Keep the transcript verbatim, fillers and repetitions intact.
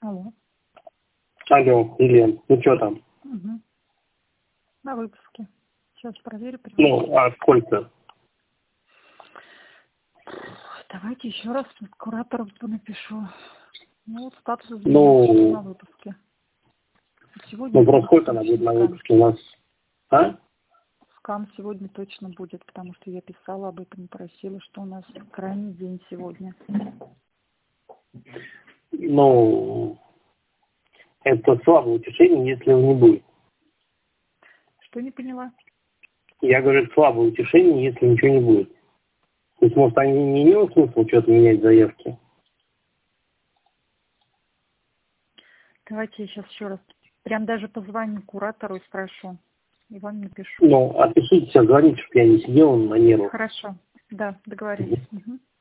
Алло. Алло, Елена, ну что там? Угу. На выпуске. Сейчас проверю. Прямо. Ну, а сколько? Давайте еще раз куратору напишу. Ну, вот статус Ну, на выпуске. Сегодня ну, просто сколько она будет на выпуске у нас? А? Скам сегодня точно будет, потому что я писала об этом и просила, что у нас крайний день сегодня. Ну, это слабое утешение, если его не будет. Что не поняла? Я говорю, это слабое утешение, если ничего не будет. То есть, может, они не имеют смысла что-то менять заявки? Давайте я сейчас еще раз прям даже позвоню куратору и спрошу. И вам напишу. Ну, отпишите сейчас, звоните, чтобы я не сидел на нервах. Хорошо. Да, договорились. Угу.